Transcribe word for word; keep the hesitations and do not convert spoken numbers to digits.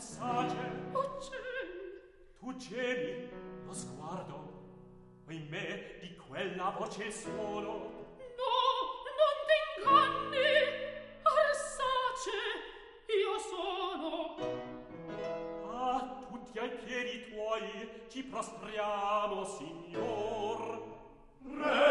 sage. Oh cieli! Tu gemi, lo sguardo, ahimè, di quella voce il suono. No, non t'inganni, Arsace, io sono. Ah, tutti ai piedi tuoi ci prostriamo, signor. Re!